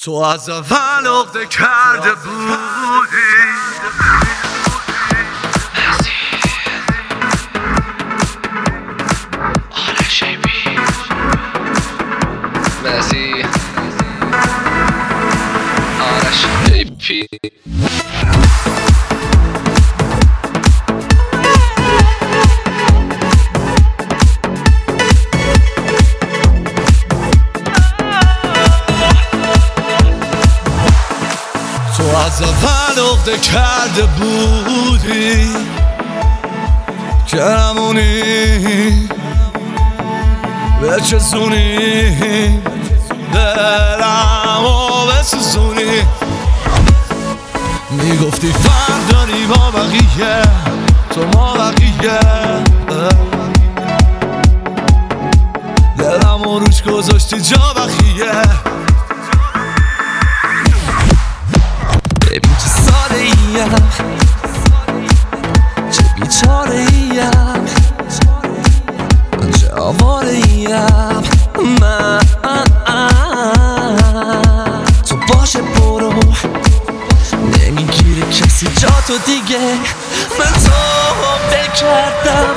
تو از اول عقده کرده بودی مزی آرش ایپی تو از اول عقده کرده بودی که همونی بچسونی دلمو بسوزونی میگفتی فرق داری با بقیه تو ما بقیه دلمو روش گذاشتی جا بقیه ببین چه ساده ایم چه بیچاره ایم چه آواره ایم من تو باشه برو نمیگیره کسی جا تو دیگه من تو فکر کردم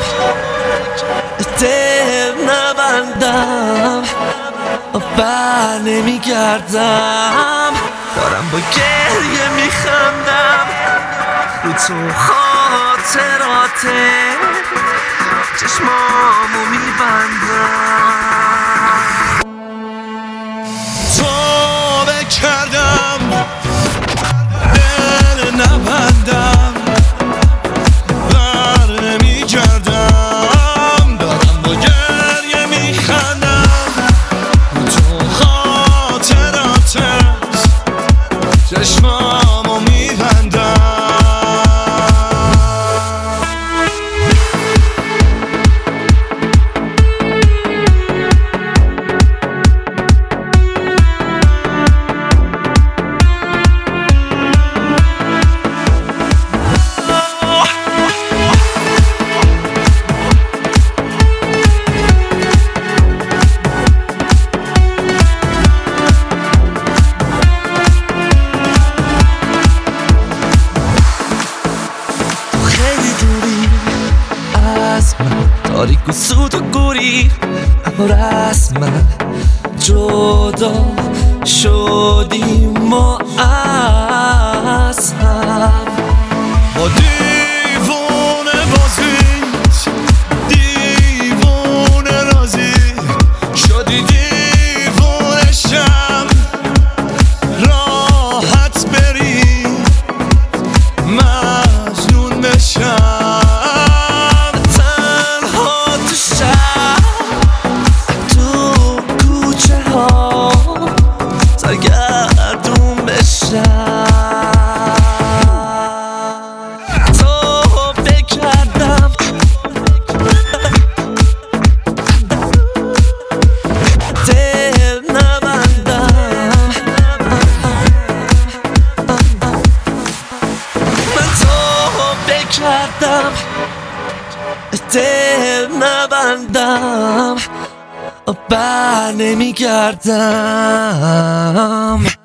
دل نبندم بر نمیگردم دارم با گریه میخندم رو تو خاطراته چشمامو میبندم تو بکردم دل نبندم بر نمیگردم دارم با گریه میخندم رو تو خاطراته چشمامو میبندم تاریک و سود و گوری رسما جدا شدیم ما از هم با دیوونه بازیت دیوونه رازی شدی دیوونه شم راحت بری مجنون بشم سرگردون بشم تو فکر کردم دل نبندم من تو فکر کردم دل نبندم بر نمیگردم